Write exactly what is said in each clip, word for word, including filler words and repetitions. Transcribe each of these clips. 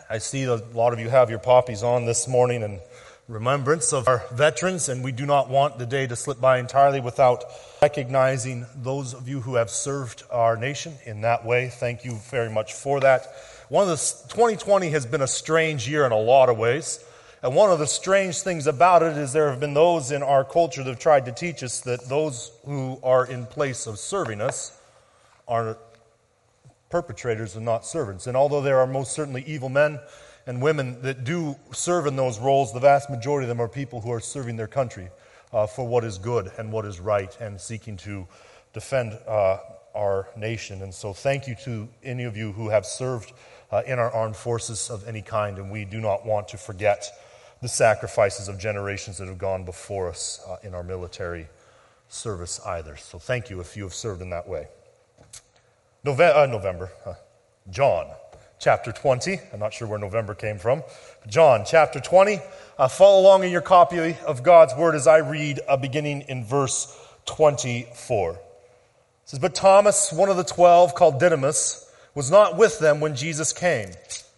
I see a lot of you have your poppies on this morning in remembrance of our veterans, and we do not want the day to slip by entirely without recognizing those of you who have served our nation in that way. Thank you very much for that. One of the twenty twenty has been a strange year in a lot of ways, and one of the strange things about it is there have been those in our culture that have tried to teach us that those who are in place of serving us are perpetrators and not servants. And although there are most certainly evil men and women that do serve in those roles, the vast majority of them are people who are serving their country uh, for what is good and what is right and seeking to defend uh, our nation. And so thank you to any of you who have served uh, in our armed forces of any kind, and we do not want to forget the sacrifices of generations that have gone before us uh, in our military service either. So thank you if you have served in that way. November, uh, November uh, John chapter twenty. I'm not sure where November came from. John chapter twenty. Uh, follow along in your copy of God's Word as I read, uh, beginning in verse twenty-four. It says, "But Thomas, one of the twelve, called Didymus, was not with them when Jesus came.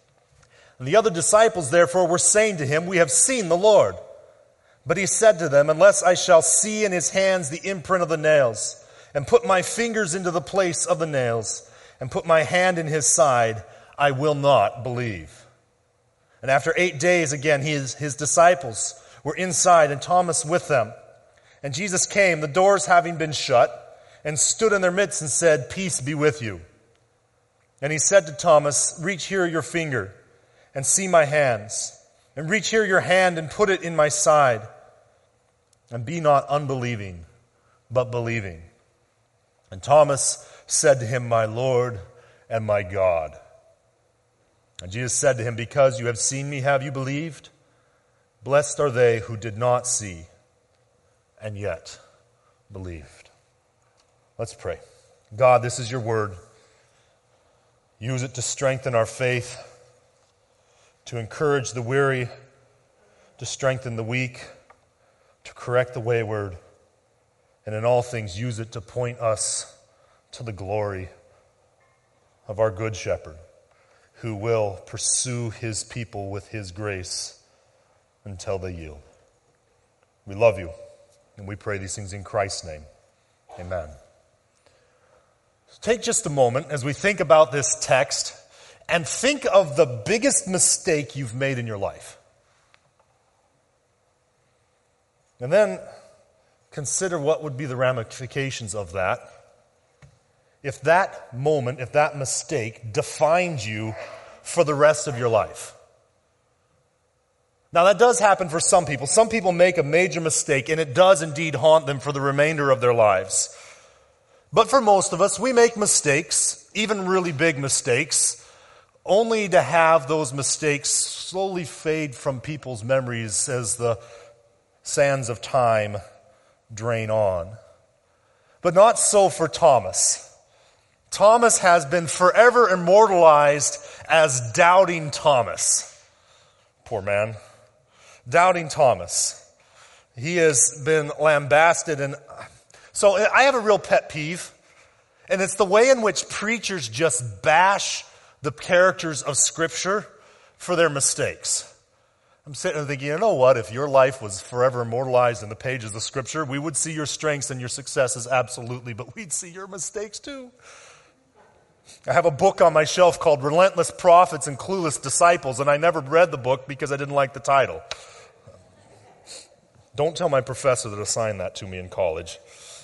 And the other disciples, therefore, were saying to him, 'We have seen the Lord.' But he said to them, 'Unless I shall see in his hands the imprint of the nails, and put my fingers into the place of the nails, and put my hand in his side, I will not believe.' And after eight days, again, his, his disciples were inside, and Thomas with them. And Jesus came, the doors having been shut, and stood in their midst and said, 'Peace be with you.' And he said to Thomas, 'Reach here your finger, and see my hands, and reach here your hand, and put it in my side. And be not unbelieving, but believing.' And Thomas said to him, 'My Lord and my God.' And Jesus said to him, 'Because you have seen me, have you believed? Blessed are they who did not see and yet believed.'" Let's pray. God, this is your word. Use it to strengthen our faith, to encourage the weary, to strengthen the weak, to correct the wayward, and in all things use it to point us to the glory of our good shepherd, who will pursue his people with his grace until they yield. We love you, and we pray these things in Christ's name. Amen. So take just a moment as we think about this text and think of the biggest mistake you've made in your life. And then consider what would be the ramifications of that if that moment, if that mistake defined you for the rest of your life. Now, that does happen for some people. Some people make a major mistake, and it does indeed haunt them for the remainder of their lives. But for most of us, we make mistakes, even really big mistakes, only to have those mistakes slowly fade from people's memories as the sands of time drain on. But not so for Thomas. Thomas has been forever immortalized as Doubting Thomas. Poor man. Doubting Thomas. He has been lambasted. And so I have a real pet peeve, and it's the way in which preachers just bash the characters of Scripture for their mistakes. I'm sitting there thinking, you know what? If your life was forever immortalized in the pages of Scripture, we would see your strengths and your successes, absolutely, but we'd see your mistakes too. I have a book on my shelf called Relentless Prophets and Clueless Disciples, and I never read the book because I didn't like the title. Don't tell my professor that assigned that to me in college.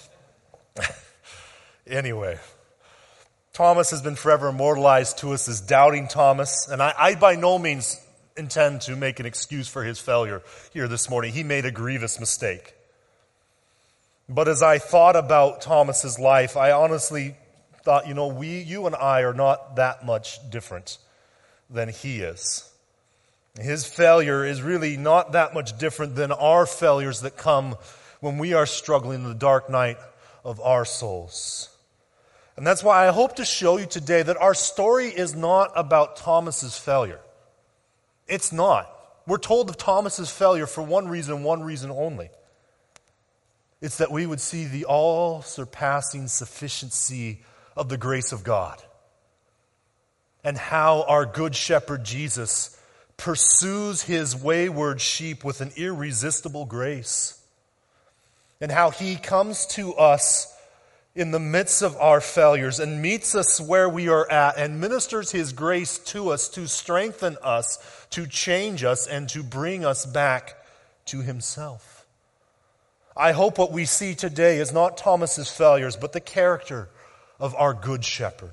Anyway, Thomas has been forever immortalized to us as Doubting Thomas, and I, I by no means intend to make an excuse for his failure here this morning. He made a grievous mistake. But as I thought about Thomas's life, I honestly thought, you know, we, you and I are not that much different than he is. His failure is really not that much different than our failures that come when we are struggling in the dark night of our souls. And that's why I hope to show you today that our story is not about Thomas's failure. It's not. We're told of Thomas's failure for one reason, one reason only. It's that we would see the all-surpassing sufficiency of the grace of God, and how our good shepherd Jesus pursues his wayward sheep with an irresistible grace. And how he comes to us in the midst of our failures and meets us where we are at and ministers his grace to us to strengthen us, to change us, and to bring us back to himself. I hope what we see today is not Thomas's failures, but the character of our good shepherd.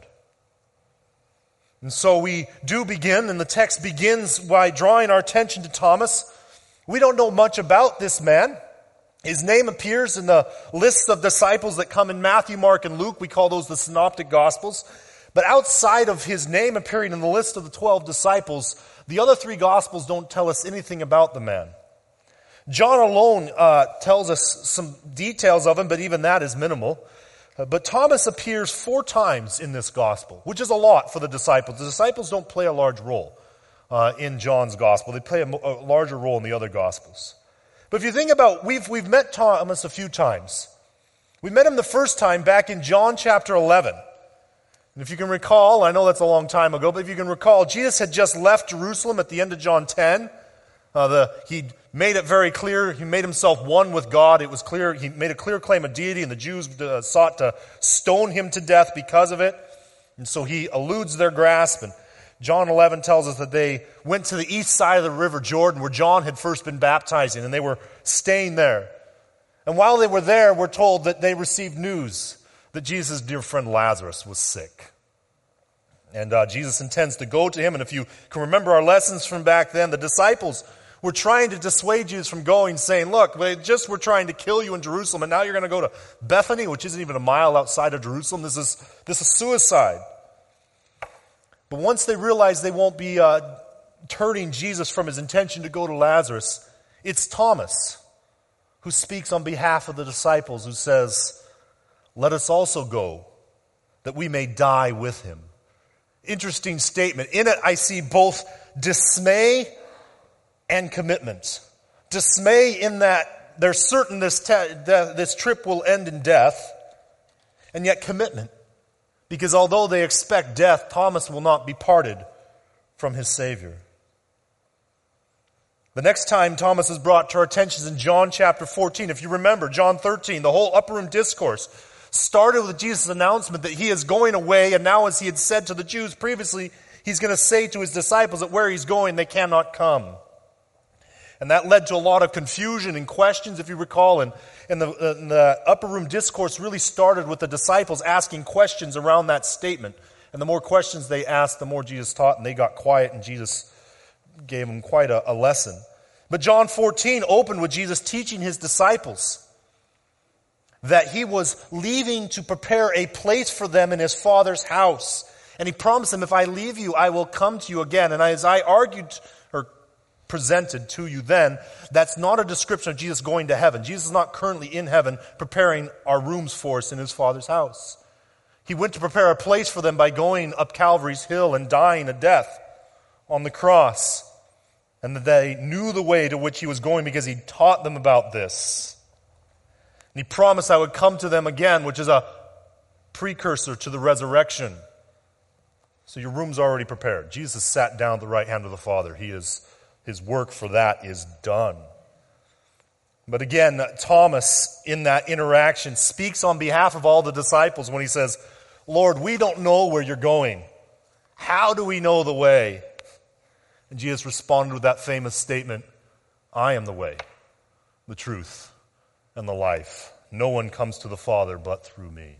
And so we do begin, and the text begins by drawing our attention to Thomas. We don't know much about this man. His name appears in the lists of disciples that come in Matthew, Mark, and Luke. We call those the Synoptic Gospels. But outside of his name appearing in the list of the twelve disciples, the other three Gospels don't tell us anything about the man. John alone uh, tells us some details of him, but even that is minimal. Uh, but Thomas appears four times in this Gospel, which is a lot for the disciples. The disciples don't play a large role uh, in John's Gospel. They play a, a larger role in the other Gospels. But if you think about, we've, we've met Thomas a few times. We met him the first time back in John chapter eleven. And if you can recall, I know that's a long time ago, but if you can recall, Jesus had just left Jerusalem at the end of John ten. Uh, the, he made it very clear, he made himself one with God. It was clear, he made a clear claim of deity, and the Jews uh, sought to stone him to death because of it. And so he eludes their grasp, and John eleven tells us that they went to the east side of the river Jordan where John had first been baptizing, and they were staying there. And while they were there, we're told that they received news that Jesus' dear friend Lazarus was sick. And uh, Jesus intends to go to him, and if you can remember our lessons from back then, the disciples were trying to dissuade Jesus from going, saying, look, they just were trying to kill you in Jerusalem, and now you're going to go to Bethany, which isn't even a mile outside of Jerusalem. This is, this is suicide. But once they realize they won't be uh, turning Jesus from his intention to go to Lazarus, it's Thomas who speaks on behalf of the disciples, who says, let us also go, that we may die with him. Interesting statement. In it, I see both dismay and commitment. Dismay in that they're certain this, te- this trip will end in death, and yet commitment. Because although they expect death, Thomas will not be parted from his Savior. The next time Thomas is brought to our attention is in John chapter fourteen. If you remember, John thirteen, the whole upper room discourse started with Jesus' announcement that he is going away, and now, as he had said to the Jews previously, he's going to say to his disciples that where he's going, they cannot come. And that led to a lot of confusion and questions, if you recall. And, and, the, and the upper room discourse really started with the disciples asking questions around that statement. And the more questions they asked, the more Jesus taught, and they got quiet, and Jesus gave them quite a, a lesson. But John fourteen opened with Jesus teaching his disciples that he was leaving to prepare a place for them in his Father's house. And he promised them, if I leave you, I will come to you again. And as I argued or presented to you then, that's not a description of Jesus going to heaven. Jesus is not currently in heaven preparing our rooms for us in his Father's house. He went to prepare a place for them by going up Calvary's hill and dying a death on the cross. And that they knew the way to which he was going because he taught them about this. And he promised I would come to them again, which is a precursor to the resurrection. So your room's already prepared. Jesus sat down at the right hand of the Father. He is, his work for that is done. But again, Thomas, in that interaction, speaks on behalf of all the disciples when he says, Lord, we don't know where you're going. How do we know the way? And Jesus responded with that famous statement, I am the way, the truth, and the life. No one comes to the Father but through me.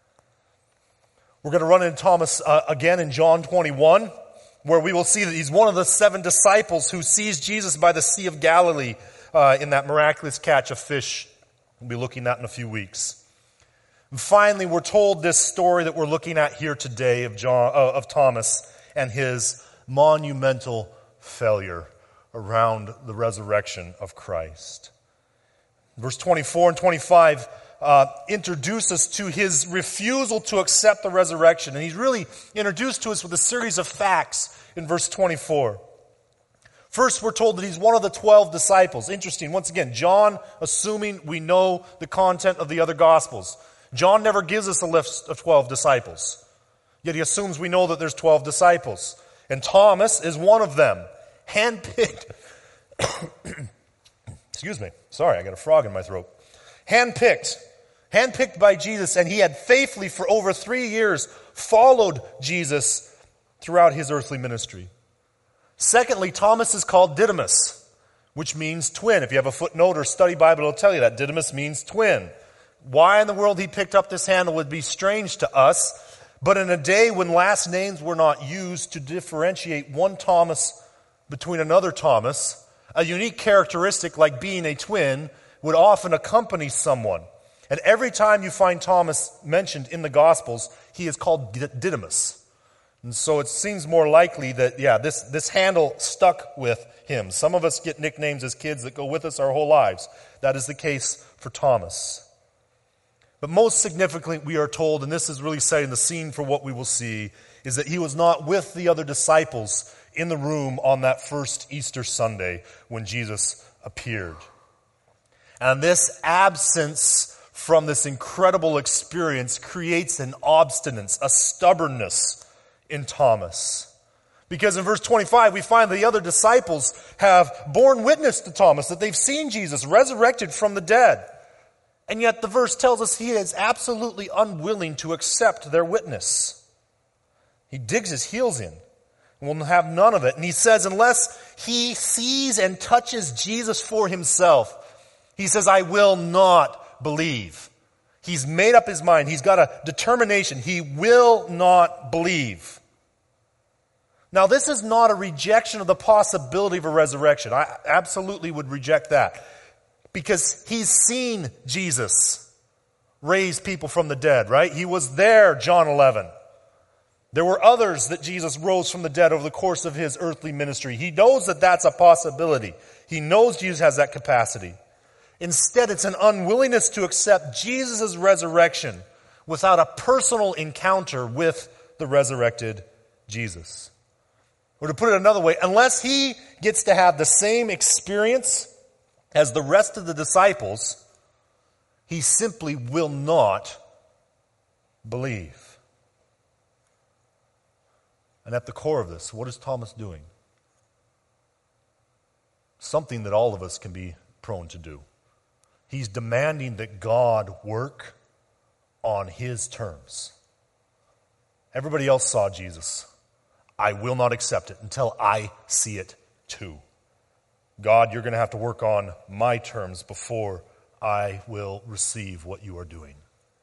We're going to run into Thomas uh, again in John twenty-one, where we will see that he's one of the seven disciples who sees Jesus by the Sea of Galilee uh, in that miraculous catch of fish. We'll be looking at in a few weeks. And finally, we're told this story that we're looking at here today of, John, uh, of Thomas and his monumental failure around the resurrection of Christ. Verse twenty-four and twenty-five uh, introduce us to his refusal to accept the resurrection. And he's really introduced to us with a series of facts in verse twenty-four. First, we're told that he's one of the twelve disciples. Interesting. Once again, John, assuming we know the content of the other Gospels. John never gives us a list of twelve disciples. Yet he assumes we know that there's twelve disciples. And Thomas is one of them. handpicked, excuse me, sorry, I got a frog in my throat. Handpicked, handpicked by Jesus, and he had faithfully for over three years followed Jesus throughout his earthly ministry. Secondly, Thomas is called Didymus, which means twin. If you have a footnote or study Bible, it'll tell you that. Didymus means twin. Why in the world he picked up this handle would be strange to us, but in a day when last names were not used to differentiate one Thomas between another Thomas, a unique characteristic like being a twin would often accompany someone. And every time you find Thomas mentioned in the Gospels, he is called Didymus. And so it seems more likely that, yeah, this, this handle stuck with him. Some of us get nicknames as kids that go with us our whole lives. That is the case for Thomas. But most significantly, we are told, and this is really setting the scene for what we will see, is that he was not with the other disciples in the room on that first Easter Sunday when Jesus appeared. And this absence from this incredible experience creates an obstinance, a stubbornness in Thomas. Because in verse twenty-five, we find the other disciples have borne witness to Thomas that they've seen Jesus resurrected from the dead. And yet the verse tells us he is absolutely unwilling to accept their witness. He digs his heels in and will have none of it. And he says, unless he sees and touches Jesus for himself, he says, I will not believe. He's made up his mind. He's got a determination. He will not believe. Now, this is not a rejection of the possibility of a resurrection. I absolutely would reject that. Because he's seen Jesus raise people from the dead, right? He was there, John eleven. There were others that Jesus rose from the dead over the course of his earthly ministry. He knows that that's a possibility. He knows Jesus has that capacity. Instead, it's an unwillingness to accept Jesus' resurrection without a personal encounter with the resurrected Jesus. Or to put it another way, unless he gets to have the same experience as the rest of the disciples, he simply will not believe. And at the core of this, what is Thomas doing? Something that all of us can be prone to do. He's demanding that God work on his terms. Everybody else saw Jesus. I will not accept it until I see it too. God, you're going to have to work on my terms before I will receive what you are doing.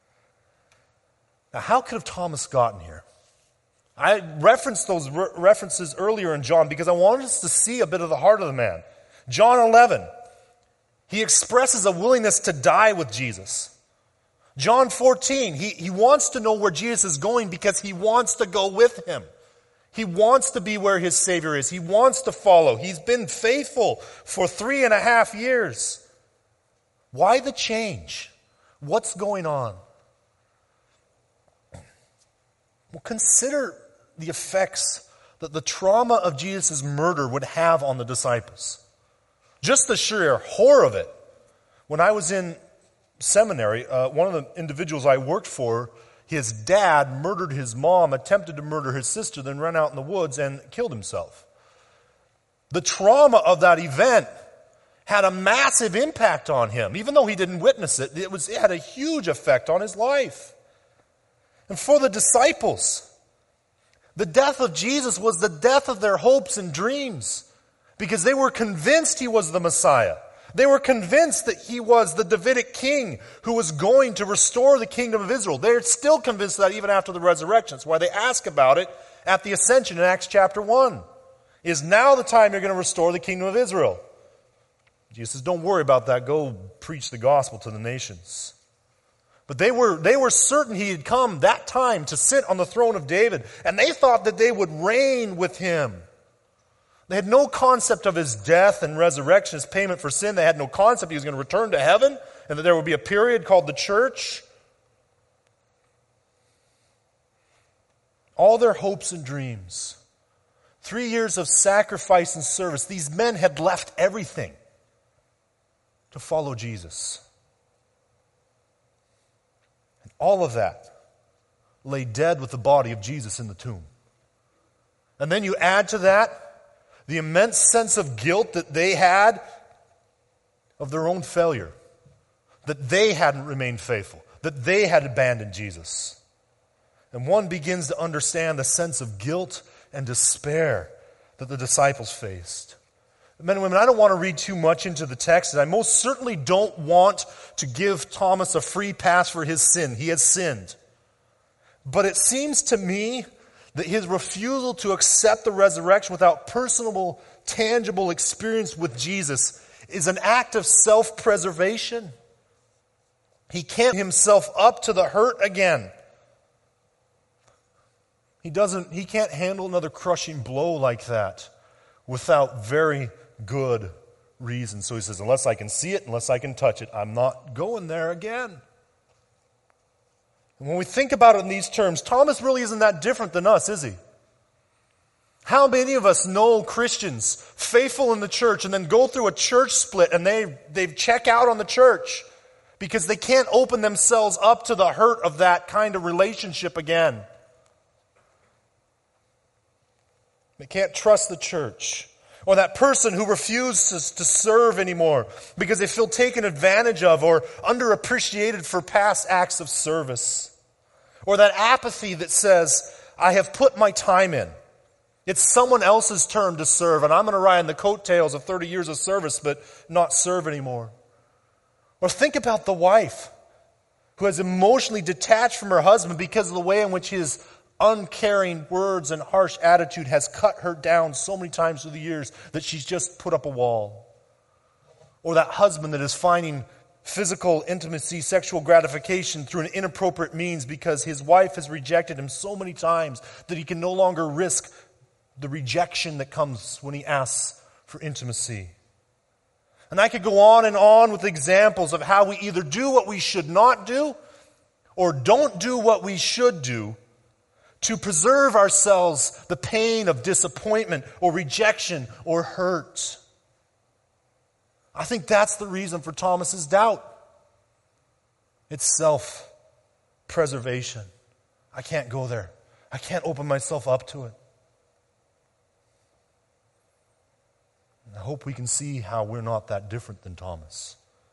Now, how could have Thomas gotten here? I referenced those re- references earlier in John because I wanted us to see a bit of the heart of the man. John eleven, he expresses a willingness to die with Jesus. John fourteen, he, he wants to know where Jesus is going because he wants to go with him. He wants to be where his Savior is. He wants to follow. He's been faithful for three and a half years. Why the change? What's going on? Well, consider the effects that the trauma of Jesus' murder would have on the disciples. Just the sheer horror of it. When I was in seminary, uh, one of the individuals I worked for, his dad murdered his mom, attempted to murder his sister, then ran out in the woods and killed himself. The trauma of that event had a massive impact on him. Even though he didn't witness it, it, was, it had a huge effect on his life. And for the disciples, the death of Jesus was the death of their hopes and dreams because they were convinced he was the Messiah. They were convinced that he was the Davidic king who was going to restore the kingdom of Israel. They're still convinced of that even after the resurrection. That's why they ask about it at the ascension in Acts chapter one. Is now the time you're going to restore the kingdom of Israel? Jesus says, don't worry about that. Go preach the gospel to the nations. But they were, they were certain he had come that time to sit on the throne of David. And they thought that they would reign with him. They had no concept of his death and resurrection, his payment for sin. They had no concept he was going to return to heaven and that there would be a period called the church. All their hopes and dreams. Three years of sacrifice and service. These men had left everything to follow Jesus. And all of that lay dead with the body of Jesus in the tomb. And then you add to that the immense sense of guilt that they had of their own failure, that they hadn't remained faithful, that they had abandoned Jesus. And one begins to understand the sense of guilt and despair that the disciples faced. Men and women, I don't want to read too much into the text, and I most certainly don't want to give Thomas a free pass for his sin. He has sinned. But it seems to me that his refusal to accept the resurrection without personal, tangible experience with Jesus is an act of self-preservation. He can't himself up to the hurt again. He doesn't, he can't handle another crushing blow like that without very good reason. So he says, unless I can see it, unless I can touch it, I'm not going there again. And when we think about it in these terms, Thomas really isn't that different than us, is he? How many of us know Christians faithful in the church and then go through a church split and they, they check out on the church because they can't open themselves up to the hurt of that kind of relationship again? They can't trust the church. Or that person who refuses to serve anymore because they feel taken advantage of or underappreciated for past acts of service. Or that apathy that says, I have put my time in. It's someone else's turn to serve, and I'm going to ride on the coattails of thirty years of service but not serve anymore. Or think about the wife who has emotionally detached from her husband because of the way in which his uncaring words and harsh attitude has cut her down so many times through the years that she's just put up a wall. Or that husband that is finding physical intimacy, sexual gratification through an inappropriate means because his wife has rejected him so many times that he can no longer risk the rejection that comes when he asks for intimacy. And I could go on and on with examples of how we either do what we should not do or don't do what we should do to preserve ourselves the pain of disappointment or rejection or hurt. I think that's the reason for Thomas's doubt. It's self-preservation. I can't go there. I can't open myself up to it. And I hope we can see how we're not that different than Thomas.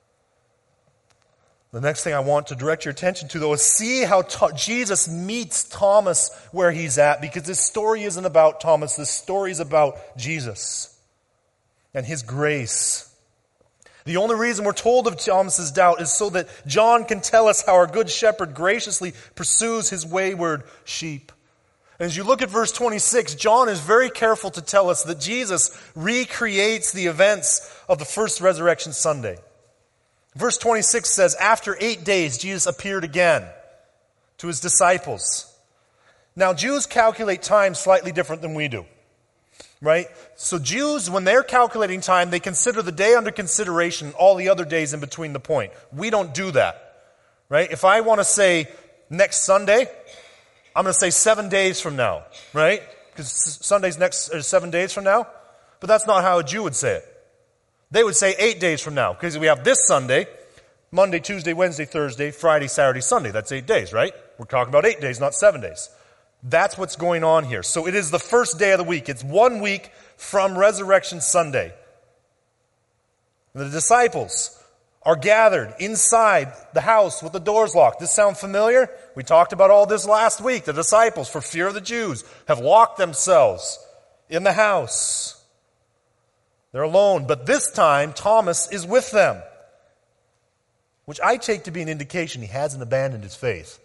The next thing I want to direct your attention to, though, is see how ta- Jesus meets Thomas where he's at, because this story isn't about Thomas. This story is about Jesus and his grace. The only reason we're told of Thomas's doubt is so that John can tell us how our good shepherd graciously pursues his wayward sheep. And as you look at verse twenty-six, John is very careful to tell us that Jesus recreates the events of the first resurrection Sunday. Verse twenty-six says, after eight days, Jesus appeared again to his disciples. Now, Jews calculate time slightly different than we do, right? So Jews, when they're calculating time, they consider the day under consideration, all the other days in between the point. We don't do that, right? If I want to say next Sunday, I'm going to say seven days from now, right? Because Sunday's next uh, seven days from now. But that's not how a Jew would say it. They would say eight days from now, because we have this Sunday, Monday, Tuesday, Wednesday, Thursday, Friday, Saturday, Sunday. That's eight days, right? We're talking about eight days, not seven days. That's what's going on here. So it is the first day of the week. It's one week from Resurrection Sunday. The disciples are gathered inside the house with the doors locked. Does this sound familiar? We talked about all this last week. The disciples, for fear of the Jews, have locked themselves in the house. They're alone, but this time Thomas is with them, which I take to be an indication he hasn't abandoned his faith.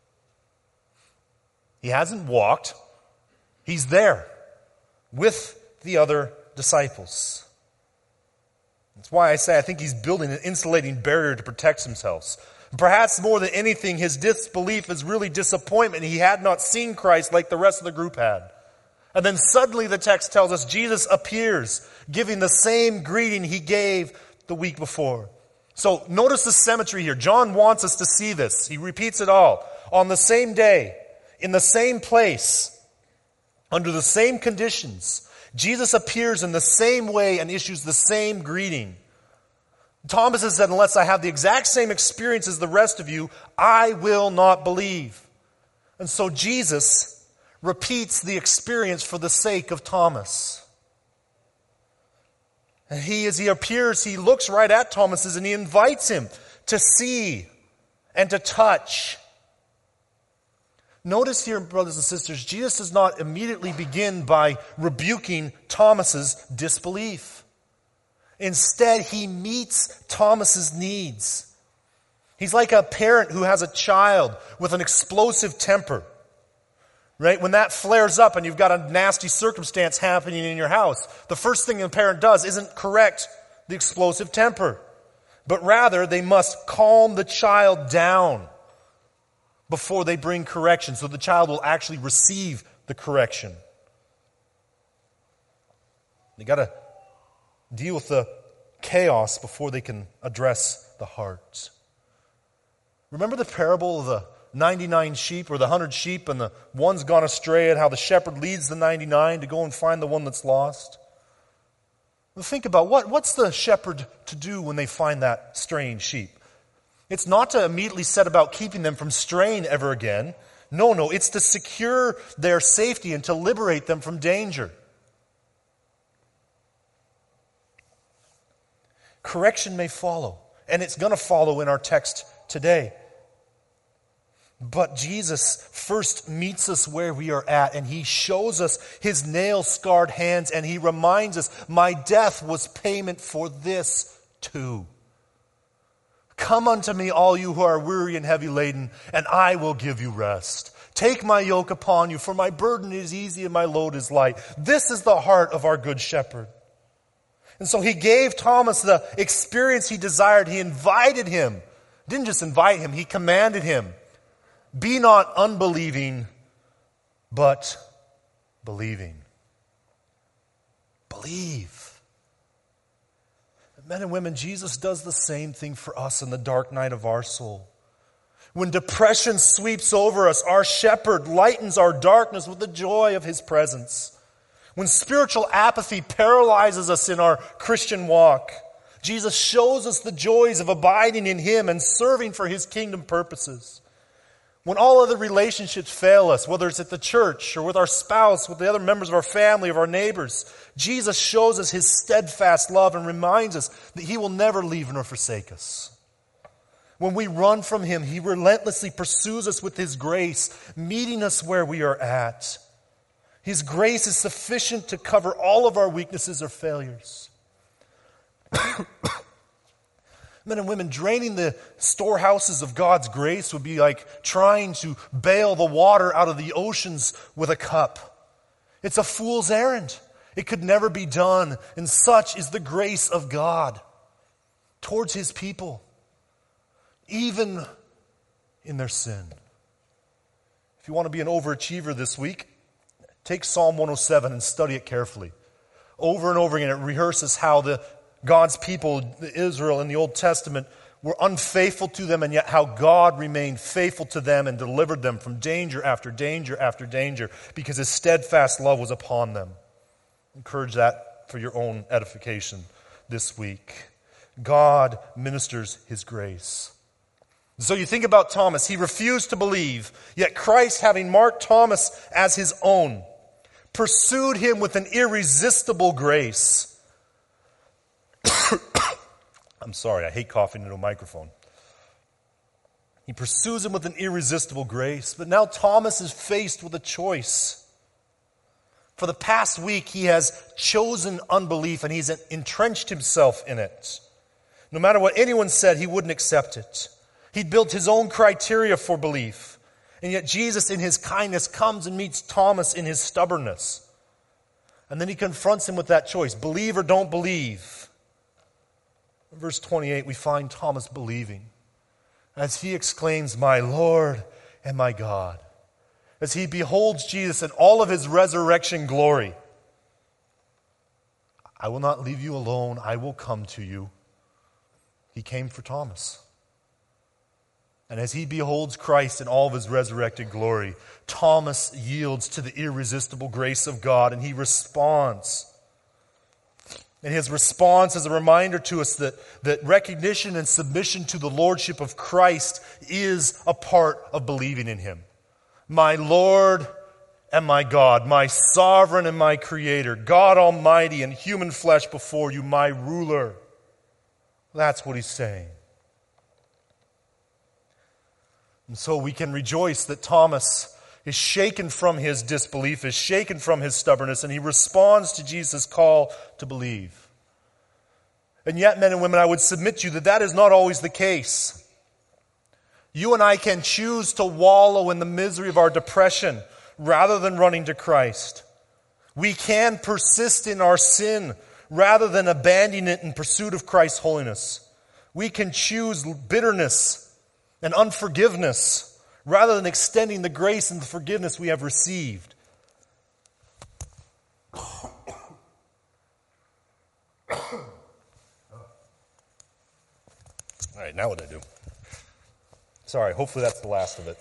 He hasn't walked. He's there with the other disciples. That's why I say I think he's building an insulating barrier to protect himself. Perhaps more than anything, his disbelief is really disappointment. He had not seen Christ like the rest of the group had. And then suddenly the text tells us Jesus appears, giving the same greeting he gave the week before. So notice the symmetry here. John wants us to see this. He repeats it all. On the same day, in the same place, under the same conditions, Jesus appears in the same way and issues the same greeting. Thomas has said, unless I have the exact same experience as the rest of you, I will not believe. And so Jesus repeats the experience for the sake of Thomas. And he, as he appears, he looks right at Thomas and he invites him to see and to touch. Notice here, brothers and sisters, Jesus does not immediately begin by rebuking Thomas's disbelief. Instead, he meets Thomas's needs. He's like a parent who has a child with an explosive temper. Right? When that flares up and you've got a nasty circumstance happening in your house, the first thing the parent does isn't correct the explosive temper, but rather they must calm the child down before they bring correction, so the child will actually receive the correction. They got to deal with the chaos before they can address the heart. Remember the parable of the ninety-nine sheep, or the hundred sheep, and the one's gone astray, and how the shepherd leads the ninety-nine to go and find the one that's lost? Well, think about what, what's the shepherd to do when they find that straying sheep? It's not to immediately set about keeping them from straying ever again. No, no, it's to secure their safety and to liberate them from danger. Correction may follow, and it's going to follow in our text today. But Jesus first meets us where we are at, and he shows us his nail-scarred hands, and he reminds us, my death was payment for this too. Come unto me, all you who are weary and heavy laden, and I will give you rest. Take my yoke upon you, for my burden is easy and my load is light. This is the heart of our good shepherd. And so he gave Thomas the experience he desired. He invited him. He didn't just invite him, he commanded him. Be not unbelieving, but believing. Believe. Men and women, Jesus does the same thing for us in the dark night of our soul. When depression sweeps over us, our shepherd lightens our darkness with the joy of his presence. When spiritual apathy paralyzes us in our Christian walk, Jesus shows us the joys of abiding in him and serving for his kingdom purposes. When all other relationships fail us, whether it's at the church or with our spouse, with the other members of our family, of our neighbors, Jesus shows us his steadfast love and reminds us that he will never leave nor forsake us. When we run from him, he relentlessly pursues us with his grace, meeting us where we are at. His grace is sufficient to cover all of our weaknesses or failures. Men and women, draining the storehouses of God's grace would be like trying to bail the water out of the oceans with a cup. It's a fool's errand. It could never be done, and such is the grace of God towards his people, even in their sin. If you want to be an overachiever this week, take Psalm one oh seven and study it carefully. Over and over again, it rehearses how the God's people, Israel in the Old Testament, were unfaithful to them, and yet how God remained faithful to them and delivered them from danger after danger after danger because his steadfast love was upon them. Encourage that for your own edification this week. God ministers his grace. So you think about Thomas. He refused to believe, yet Christ, having marked Thomas as his own, pursued him with an irresistible grace. I'm sorry, I hate coughing into a microphone. He pursues him with an irresistible grace, but now Thomas is faced with a choice. For the past week, he has chosen unbelief and he's entrenched himself in it. No matter what anyone said, he wouldn't accept it. He'd built his own criteria for belief. And yet Jesus, in his kindness, comes and meets Thomas in his stubbornness. And then he confronts him with that choice, believe or don't believe. In verse twenty-eight, we find Thomas believing as he exclaims, my Lord and my God. As he beholds Jesus in all of his resurrection glory. I will not leave you alone. I will come to you. He came for Thomas. And as he beholds Christ in all of his resurrected glory, Thomas yields to the irresistible grace of God and he responds. And his response is a reminder to us that, that recognition and submission to the lordship of Christ is a part of believing in him. My Lord and my God, my sovereign and my creator, God Almighty in human flesh before you, my ruler. That's what he's saying. And so we can rejoice that Thomas is shaken from his disbelief, is shaken from his stubbornness, and he responds to Jesus' call to believe. And yet, men and women, I would submit to you that that is not always the case. You and I can choose to wallow in the misery of our depression rather than running to Christ. We can persist in our sin rather than abandoning it in pursuit of Christ's holiness. We can choose bitterness and unforgiveness rather than extending the grace and the forgiveness we have received. All right, now what do I do? Sorry, hopefully that's the last of it.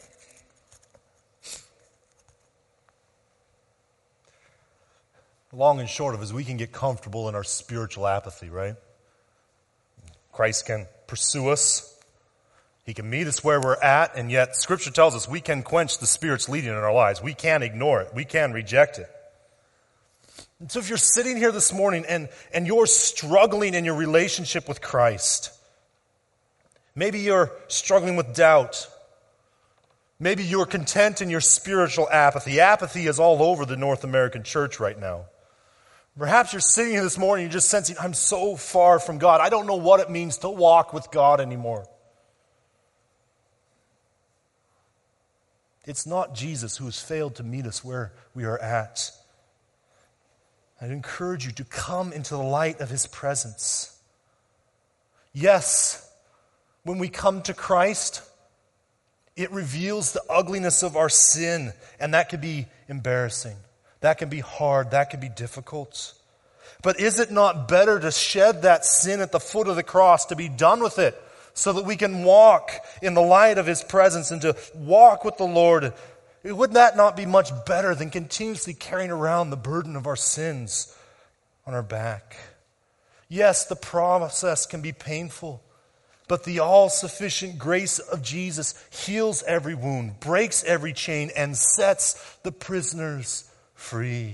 Long and short of it is we can get comfortable in our spiritual apathy, right? Christ can pursue us. He can meet us where we're at, and yet Scripture tells us we can quench the Spirit's leading in our lives. We can ignore it. We can reject it. And so if you're sitting here this morning and, and you're struggling in your relationship with Christ, maybe you're struggling with doubt. Maybe you're content in your spiritual apathy. Apathy is all over the North American church right now. Perhaps you're sitting here this morning and you're just sensing, I'm so far from God. I don't know what it means to walk with God anymore. It's not Jesus who has failed to meet us where we are at. I'd encourage you to come into the light of His presence. Yes, when we come to Christ, it reveals the ugliness of our sin, and that can be embarrassing. That can be hard. That can be difficult. But is it not better to shed that sin at the foot of the cross, to be done with it, so that we can walk in the light of His presence and to walk with the Lord? Would that not be much better than continuously carrying around the burden of our sins on our back? Yes, the process can be painful, but the all-sufficient grace of Jesus heals every wound, breaks every chain, and sets the prisoners free.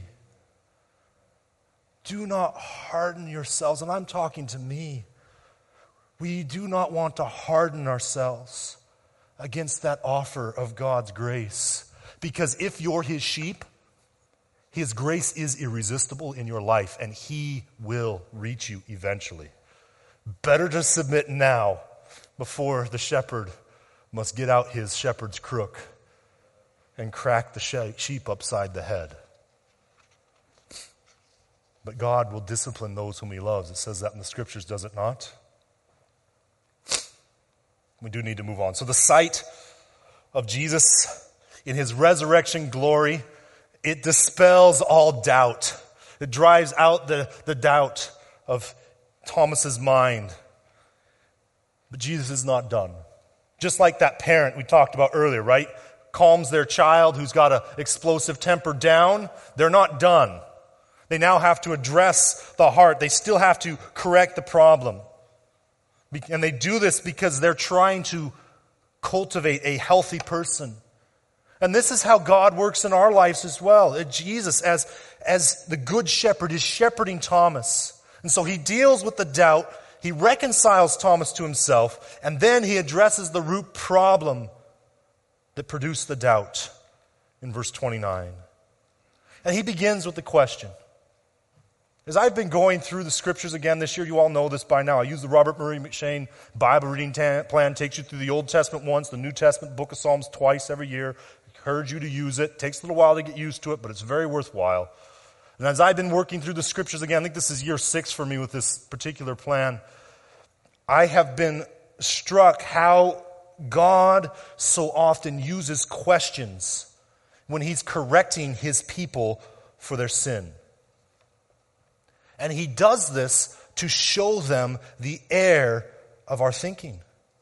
Do not harden yourselves, and I'm talking to me. We do not want to harden ourselves against that offer of God's grace. Because if you're His sheep, His grace is irresistible in your life, and He will reach you eventually. Better to submit now before the shepherd must get out his shepherd's crook and crack the sheep upside the head. But God will discipline those whom He loves. It says that in the Scriptures, does it not? We do need to move on. So the sight of Jesus in His resurrection glory, it dispels all doubt. It drives out the, the doubt of Thomas's mind. But Jesus is not done. Just like that parent we talked about earlier, right? Calms their child who's got an explosive temper down. They're not done. They now have to address the heart. They still have to correct the problem. And they do this because they're trying to cultivate a healthy person. And this is how God works in our lives as well. Jesus, as, as the good shepherd, is shepherding Thomas. And so He deals with the doubt. He reconciles Thomas to Himself. And then He addresses the root problem that produced the doubt in verse twenty-nine. And He begins with the question. As I've been going through the Scriptures again this year, you all know this by now. I use the Robert Murray McShane Bible reading plan. Takes you through the Old Testament once, the New Testament, Book of Psalms twice every year. I encourage you to use it. It takes a little while to get used to it, but it's very worthwhile. And as I've been working through the Scriptures again, I think this is year six for me with this particular plan, I have been struck how God so often uses questions when He's correcting His people for their sin. And He does this to show them the error of our thinking.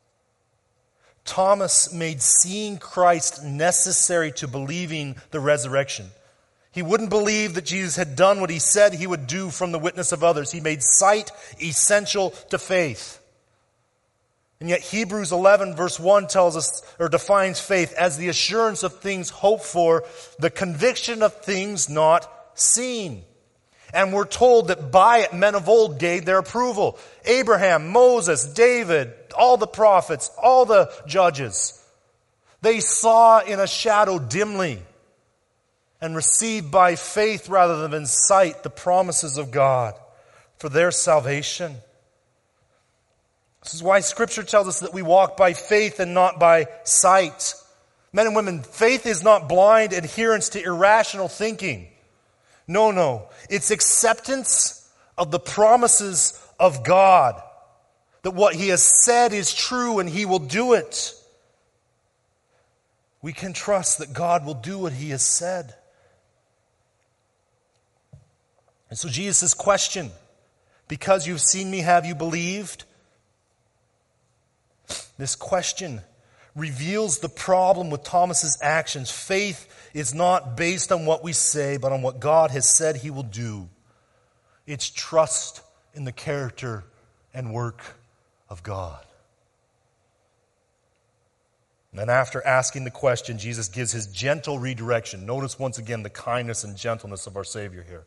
Thomas made seeing Christ necessary to believing the resurrection. He wouldn't believe that Jesus had done what He said He would do from the witness of others. He made sight essential to faith. And yet Hebrews eleven verse one tells us, or defines faith as the assurance of things hoped for, the conviction of things not seen. And we're told that by it men of old gave their approval. Abraham, Moses, David, all the prophets, all the judges. They saw in a shadow dimly and received by faith rather than sight the promises of God for their salvation. This is why Scripture tells us that we walk by faith and not by sight. Men and women, faith is not blind adherence to irrational thinking. No, no. It's acceptance of the promises of God. That what He has said is true and He will do it. We can trust that God will do what He has said. And so Jesus' question, because you've seen me, have you believed? This question reveals the problem with Thomas's actions. Faith is not based on what we say, but on what God has said He will do. It's trust in the character and work of God. And then after asking the question, Jesus gives His gentle redirection. Notice once again the kindness and gentleness of our Savior here.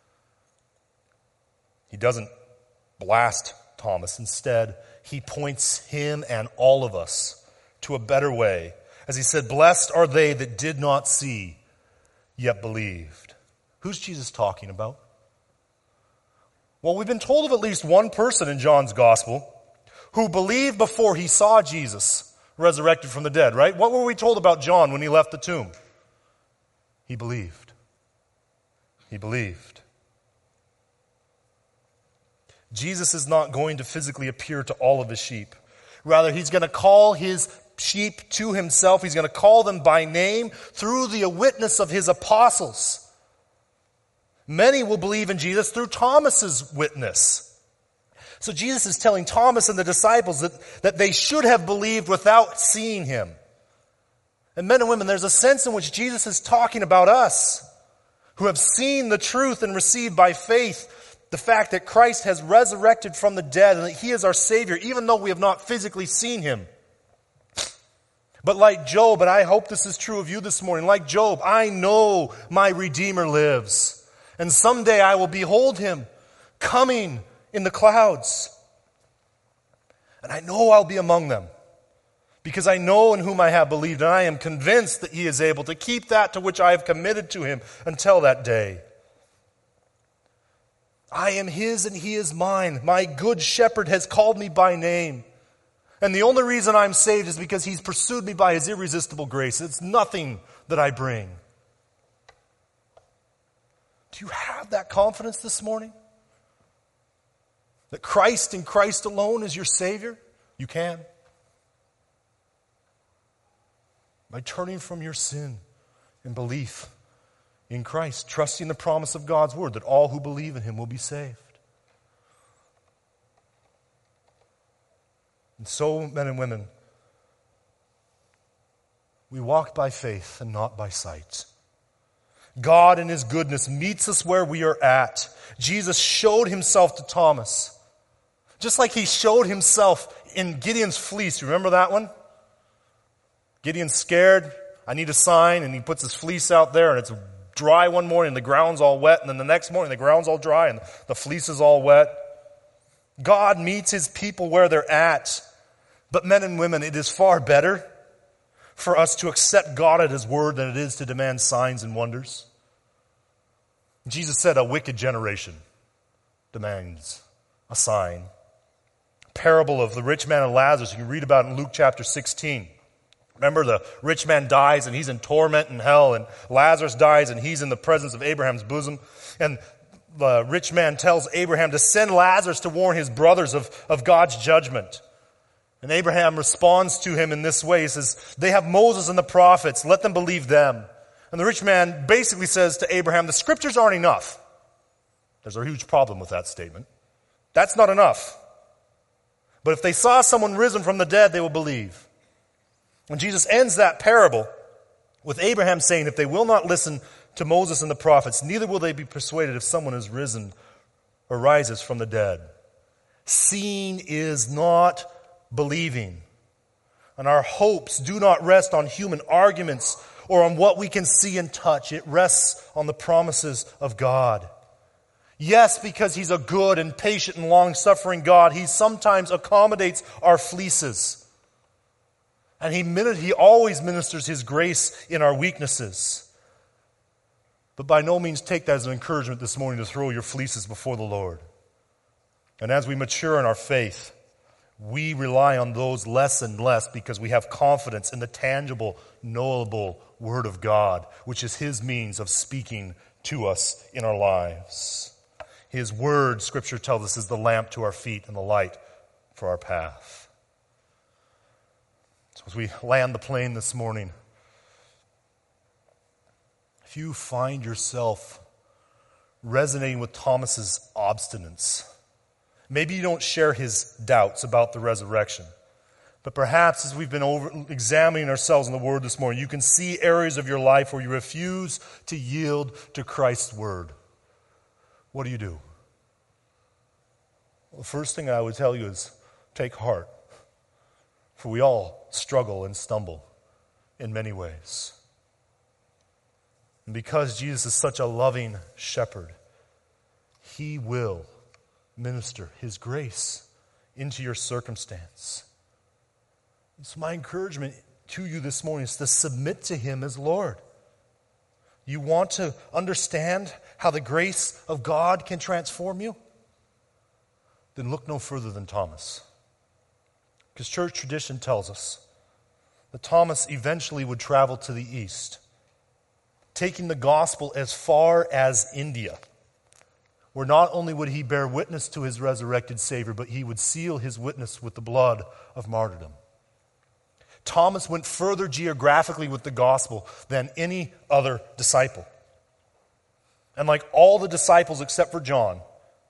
He doesn't blast Thomas. Instead, He points him and all of us to a better way. As He said, blessed are they that did not see, yet believed. Who's Jesus talking about? Well, we've been told of at least one person in John's Gospel who believed before he saw Jesus resurrected from the dead, right? What were we told about John when he left the tomb? He believed. He believed. Jesus is not going to physically appear to all of His sheep. Rather, He's going to call His sheep to Himself. He's going to call them by name through the witness of His apostles. Many will believe in Jesus through Thomas's witness. So Jesus is telling Thomas and the disciples that, that they should have believed without seeing Him. And men and women, there's a sense in which Jesus is talking about us who have seen the truth and received by faith the fact that Christ has resurrected from the dead and that He is our Savior, even though we have not physically seen Him. But like Job, and I hope this is true of you this morning, like Job, I know my Redeemer lives. And someday I will behold Him coming in the clouds. And I know I'll be among them because I know in whom I have believed, and I am convinced that He is able to keep that to which I have committed to Him until that day. I am His and He is mine. My good shepherd has called me by name. And the only reason I'm saved is because He's pursued me by His irresistible grace. It's nothing that I bring. Do you have that confidence this morning? That Christ and Christ alone is your Savior? You can. By turning from your sin and belief in Christ, trusting the promise of God's word that all who believe in Him will be saved. And so, men and women, we walk by faith and not by sight. God in His goodness meets us where we are at. Jesus showed Himself to Thomas, just like He showed Himself in Gideon's fleece. Remember that one? Gideon's scared. I need a sign, and he puts his fleece out there, and it's dry one morning, the ground's all wet, and then the next morning the ground's all dry, and the fleece is all wet. God meets His people where they're at. But men and women, it is far better for us to accept God at His word than it is to demand signs and wonders. Jesus said a wicked generation demands a sign. Parable of the rich man and Lazarus, you can read about it in Luke chapter sixteen. Remember, the rich man dies and he's in torment in hell, and Lazarus dies and he's in the presence of Abraham's bosom. And the rich man tells Abraham to send Lazarus to warn his brothers of, of God's judgment. And Abraham responds to him in this way. He says, they have Moses and the prophets. Let them believe them. And the rich man basically says to Abraham, the scriptures aren't enough. There's a huge problem with that statement. That's not enough. But if they saw someone risen from the dead, they will believe. And Jesus ends that parable with Abraham saying, if they will not listen to Moses and the prophets, neither will they be persuaded if someone is risen or rises from the dead. Seeing is not believing. And our hopes do not rest on human arguments or on what we can see and touch. It rests on the promises of God. Yes, because He's a good and patient and long-suffering God, He sometimes accommodates our fleeces. And He, he always ministers His grace in our weaknesses. But by no means take that as an encouragement this morning to throw your fleeces before the Lord. And as we mature in our faith, we rely on those less and less because we have confidence in the tangible, knowable Word of God, which is His means of speaking to us in our lives. His Word, Scripture tells us, is the lamp to our feet and the light for our path. So as we land the plane this morning, if you find yourself resonating with Thomas's obstinance, maybe you don't share his doubts about the resurrection, but perhaps as we've been over examining ourselves in the Word this morning, you can see areas of your life where you refuse to yield to Christ's Word. What do you do? Well, the first thing I would tell you is take heart, for we all struggle and stumble in many ways. And because Jesus is such a loving shepherd, He will minister His grace into your circumstance. So my encouragement to you this morning is to submit to Him as Lord. You want to understand how the grace of God can transform you? Then look no further than Thomas. Because church tradition tells us that Thomas eventually would travel to the east, taking the gospel as far as India, where not only would he bear witness to his resurrected Savior, but he would seal his witness with the blood of martyrdom. Thomas went further geographically with the gospel than any other disciple. And like all the disciples except for John,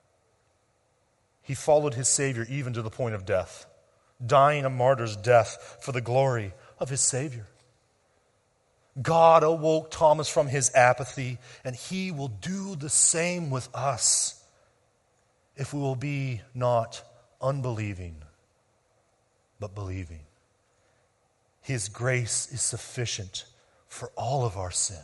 he followed his Savior even to the point of death, dying a martyr's death for the glory of his Savior. God awoke Thomas from his apathy, and He will do the same with us if we will be not unbelieving, but believing. His grace is sufficient for all of our sin.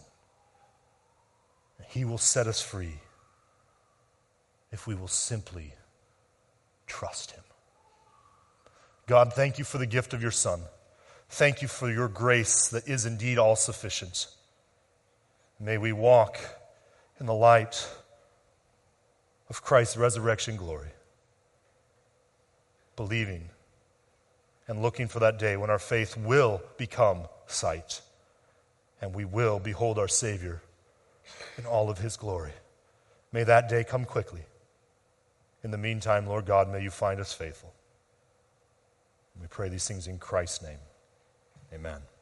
He will set us free if we will simply trust Him. God, thank You for the gift of Your Son. Thank You for Your grace that is indeed all sufficient. May we walk in the light of Christ's resurrection glory, believing and looking for that day when our faith will become sight and we will behold our Savior in all of His glory. May that day come quickly. In the meantime, Lord God, may You find us faithful. We pray these things in Christ's name. Amen.